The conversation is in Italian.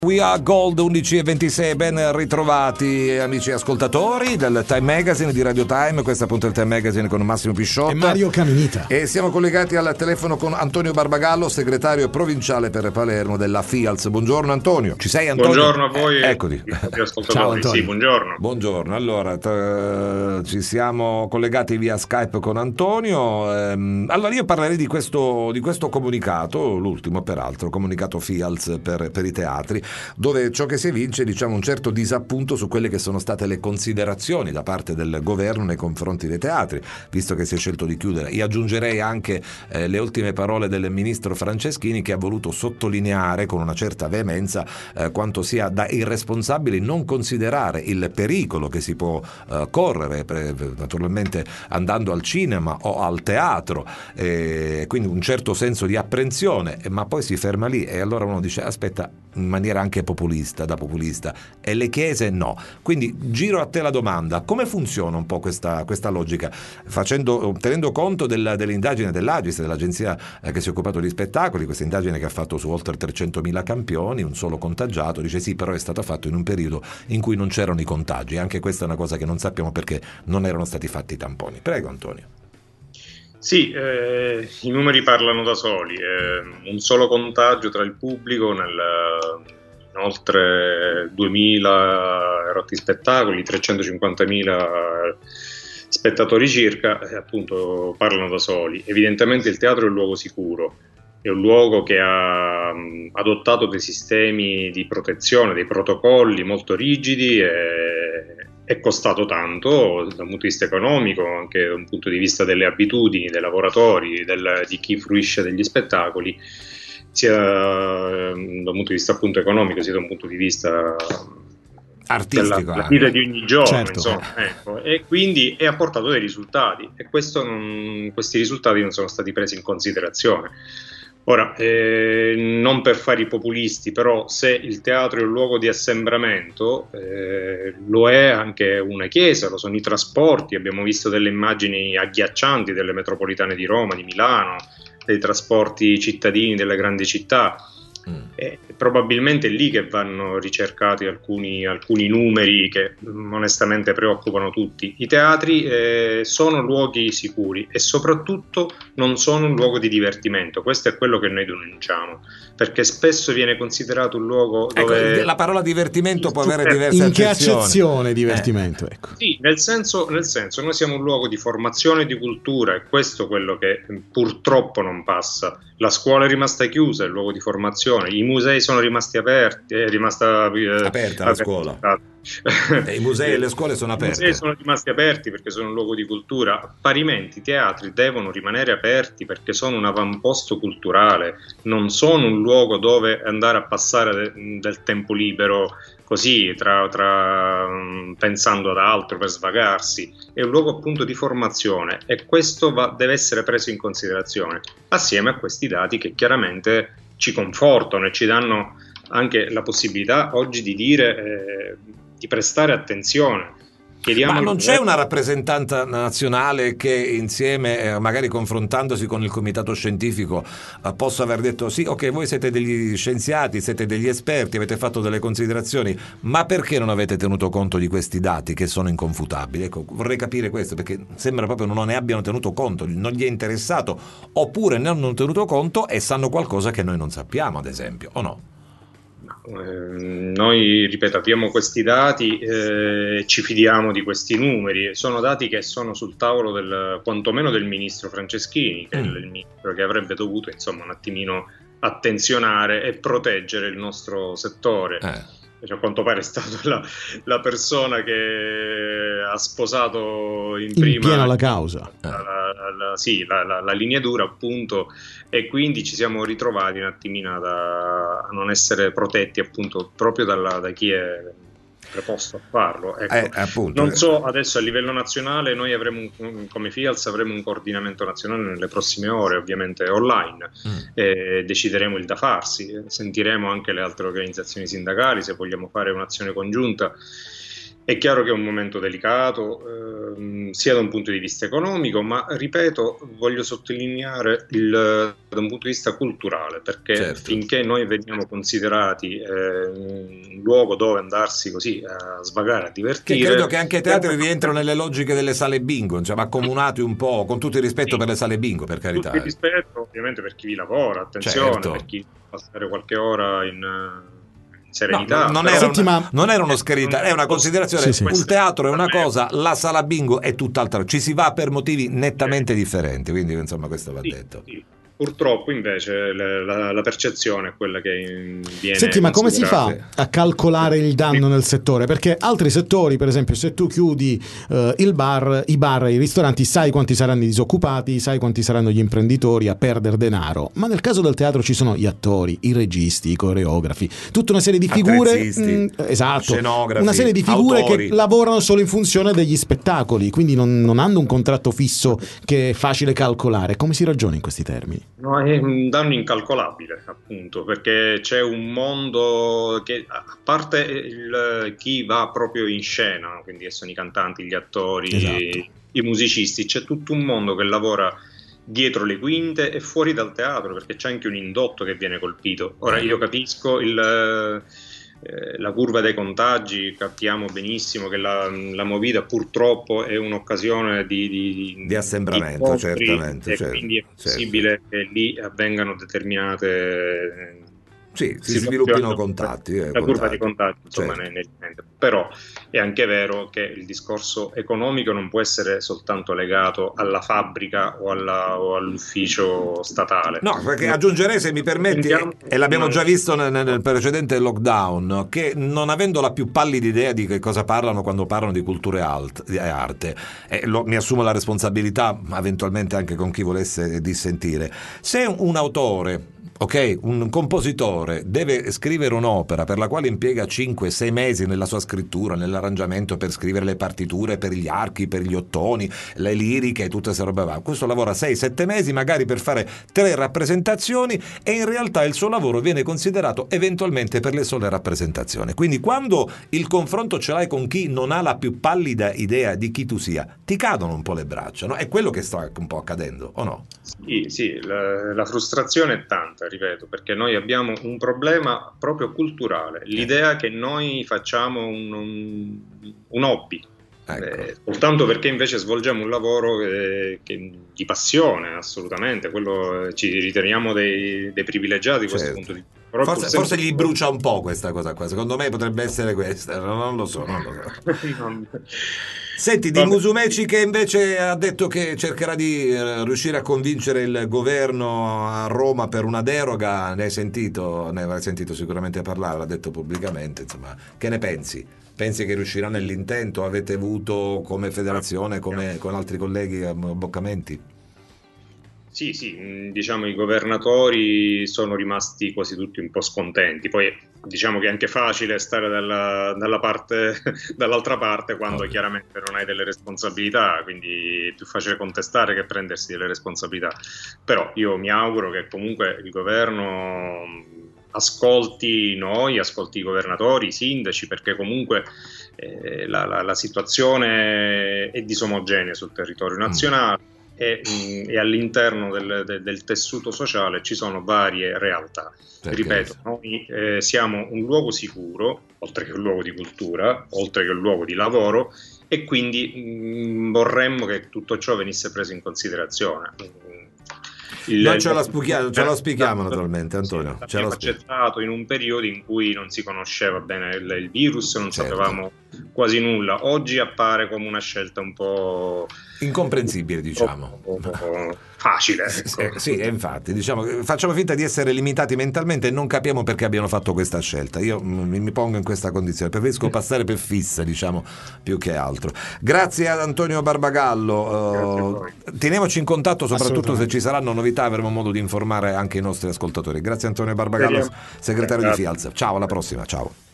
We Are Gold 11:26, ben ritrovati amici ascoltatori del Time Magazine di Radio Time. Questo è appunto il Time Magazine con Massimo Pisciotta e Mario Caminita. E siamo collegati al telefono con Antonio Barbagallo, segretario provinciale per Palermo della FIALS. Buongiorno Antonio, ci sei Antonio? Buongiorno a voi eccoti. Ciao Antonio. Sì, buongiorno. Buongiorno, allora ci siamo collegati via Skype con Antonio. Allora io parlerei di questo comunicato, l'ultimo peraltro, comunicato FIALS per i teatri, dove ciò che si evince, diciamo, un certo disappunto su quelle che sono state le considerazioni da parte del governo nei confronti dei teatri, visto che si è scelto di chiudere. Io aggiungerei anche le ultime parole del ministro Franceschini, che ha voluto sottolineare con una certa veemenza quanto sia da irresponsabili non considerare il pericolo che si può correre naturalmente andando al cinema o al teatro, quindi un certo senso di apprensione, ma poi si ferma lì e allora uno dice aspetta, in maniera anche populista, e le chiese no. Quindi giro a te la domanda: come funziona un po' questa logica, tenendo conto dell'indagine dell'Agis, dell'agenzia che si è occupato di spettacoli, questa indagine che ha fatto su oltre 300.000 campioni, un solo contagiato, dice sì, però è stato fatto in un periodo in cui non c'erano i contagi. Anche questa è una cosa che non sappiamo perché non erano stati fatti i tamponi. Prego Antonio. Sì, i numeri parlano da soli. Un solo contagio tra il pubblico in oltre 2.000 erotti spettacoli, 350.000 spettatori circa, appunto parlano da soli. Evidentemente il teatro è un luogo sicuro, è un luogo che ha adottato dei sistemi di protezione, dei protocolli molto rigidi e è costato tanto dal punto di vista economico, anche da un punto di vista delle abitudini dei lavoratori, di chi fruisce degli spettacoli, sia da un punto di vista appunto economico, sia da un punto di vista artistico della vita di ogni giorno, certo. Insomma, ecco. E quindi ha portato dei risultati e questi risultati non sono stati presi in considerazione. Ora, non per fare i populisti, però se il teatro è un luogo di assembramento, lo è anche una chiesa, lo sono i trasporti. Abbiamo visto delle immagini agghiaccianti delle metropolitane di Roma, di Milano, dei trasporti cittadini delle grandi città. Probabilmente è lì che vanno ricercati alcuni numeri che onestamente preoccupano tutti. I teatri sono luoghi sicuri e soprattutto non sono un luogo di divertimento. Questo è quello che noi denunciamo, perché spesso viene considerato un luogo dove... Ecco, la parola divertimento può avere diverse in che accezioni. accezione divertimento? Ecco. Sì, nel senso noi siamo un luogo di formazione e di cultura, e questo è quello che purtroppo non passa. La scuola è rimasta chiusa, è il luogo di formazione, i musei sono rimasti aperti, è rimasta aperta la scuola. I musei e le scuole sono aperte. I musei sono rimasti aperti perché sono un luogo di cultura. Parimenti i teatri devono rimanere aperti perché sono un avamposto culturale, non sono un luogo dove andare a passare del tempo libero così pensando ad altro per svagarsi. È un luogo appunto di formazione e questo deve essere preso in considerazione assieme a questi dati che chiaramente ci confortano e ci danno anche la possibilità oggi di dire di prestare attenzione. Ma non c'è una rappresentante nazionale che insieme, magari confrontandosi con il comitato scientifico, possa aver detto sì, ok, voi siete degli scienziati, siete degli esperti, avete fatto delle considerazioni, ma perché non avete tenuto conto di questi dati che sono inconfutabili? Ecco, vorrei capire questo, perché sembra proprio non ne abbiano tenuto conto, non gli è interessato, oppure ne hanno tenuto conto e sanno qualcosa che noi non sappiamo, ad esempio, o no? Noi, ripeto, abbiamo questi dati, ci fidiamo di questi numeri. Sono dati che sono sul tavolo quantomeno del ministro Franceschini, che è il ministro che avrebbe dovuto insomma un attimino attenzionare e proteggere il nostro settore. Cioè, a quanto pare è stata la persona che ha sposato in pieno la causa, la linea dura appunto, e quindi ci siamo ritrovati un attimino a non essere protetti appunto proprio da chi è preposto a farlo. Ecco. Non so, adesso a livello nazionale noi avremo come FIALS avremo un coordinamento nazionale nelle prossime ore, ovviamente online, decideremo il da farsi, sentiremo anche le altre organizzazioni sindacali se vogliamo fare un'azione congiunta. È chiaro che è un momento delicato, sia da un punto di vista economico, ma ripeto, voglio sottolineare da un punto di vista culturale, perché Certo. finché noi veniamo considerati un luogo dove andarsi così a svagare, a Che divertire, credo che anche i teatri rientrano nelle logiche delle sale bingo, insomma, accomunati un po', con tutto il rispetto per le sale bingo, per tutto carità. il rispetto ovviamente per chi vi lavora, attenzione, Certo. per chi passare qualche ora in No, serenità. non però- era Senti, ma- non era un'oscarità, è una considerazione. Sì, sì. Il teatro è una cosa, la sala bingo è tutt'altra. Ci si va per motivi nettamente differenti, quindi insomma questo va Sì, detto. sì. Purtroppo invece la percezione è quella che viene Senti, ma come si fa considerata. a calcolare il danno nel settore? Perché altri settori, per esempio, se tu chiudi i bar e i ristoranti, sai quanti saranno i disoccupati, sai quanti saranno gli imprenditori a perdere denaro. Ma nel caso del teatro ci sono gli attori, i registi, i coreografi, tutta una serie di figure, Attrezzisti, esatto, scenografi, una serie di figure autori. che lavorano solo in funzione degli spettacoli, quindi non hanno un contratto fisso che è facile calcolare. Come si ragiona in questi termini? No, è un danno incalcolabile, appunto, perché c'è un mondo che, a parte chi va proprio in scena, quindi sono i cantanti, gli attori, Esatto. i musicisti, c'è tutto un mondo che lavora dietro le quinte e fuori dal teatro, perché c'è anche un indotto che viene colpito. Ora io capisco la curva dei contagi, capiamo benissimo che la Movida purtroppo è un'occasione Di assembramento, incontri, certamente, e certo, quindi è certo. possibile che lì avvengano determinate Sì, si situazioni, sviluppino contatti. la curva di contagi, insomma, certo. nel tempo. Però è anche vero che il discorso economico non può essere soltanto legato alla fabbrica o all'ufficio statale. No, perché aggiungerei, se mi permetti, e l'abbiamo già visto nel precedente lockdown, che non avendo la più pallida idea di che cosa parlano quando parlano di cultura e arte, mi assumo la responsabilità, eventualmente anche con chi volesse dissentire, se un autore, ok, un compositore deve scrivere un'opera per la quale impiega 5-6 mesi nella sua scrittura, nell'arrangiamento, per scrivere le partiture per gli archi, per gli ottoni, le liriche e tutte queste robe va. Questo lavora 6-7 mesi magari per fare 3 rappresentazioni e in realtà il suo lavoro viene considerato eventualmente per le sole rappresentazioni. Quindi quando il confronto ce l'hai con chi non ha la più pallida idea di chi tu sia, ti cadono un po' le braccia, no? È quello che sta un po' accadendo, o no? Sì, la frustrazione è tanta, ripeto, perché noi abbiamo un problema proprio culturale, l'idea che noi facciamo un hobby, Ecco. soltanto perché invece svolgiamo un lavoro di passione, assolutamente, quello ci riteniamo dei privilegiati da questo Certo. punto di vista. Però Forse gli brucia un po' questa cosa qua, secondo me potrebbe essere questa, non lo so. Senti, di Vabbè. Musumeci, che invece ha detto che cercherà di riuscire a convincere il governo a Roma per una deroga, ne avrai sentito sicuramente parlare, l'ha detto pubblicamente, insomma, che ne pensi? Pensi che riuscirà nell'intento? Avete avuto come federazione, come con altri colleghi, abboccamenti? Sì, diciamo i governatori sono rimasti quasi tutti un po' scontenti, poi diciamo che è anche facile stare dall'altra parte quando chiaramente non hai delle responsabilità, quindi è più facile contestare che prendersi delle responsabilità, però io mi auguro che comunque il governo ascolti noi, ascolti i governatori, i sindaci, perché comunque la situazione è disomogenea sul territorio nazionale. E all'interno del tessuto sociale ci sono varie realtà. Perché? Ripeto, noi siamo un luogo sicuro, oltre che un luogo di cultura, oltre che un luogo di lavoro, e quindi vorremmo che tutto ciò venisse preso in considerazione. Noi ce lo spieghiamo naturalmente, Antonio. Sì, abbiamo accettato in un periodo in cui non si conosceva bene il virus, non sapevamo quasi nulla. Oggi appare come una scelta un po' incomprensibile, diciamo. Facile. Ecco. Sì, infatti, diciamo, facciamo finta di essere limitati mentalmente e non capiamo perché abbiano fatto questa scelta. Io mi pongo in questa condizione, preferisco passare per fissa, diciamo, più che altro. Grazie ad Antonio Barbagallo. Teniamoci in contatto, soprattutto se ci saranno novità, avremo modo di informare anche i nostri ascoltatori. Grazie Antonio Barbagallo, segretario di FIALS. Ciao, alla prossima, ciao.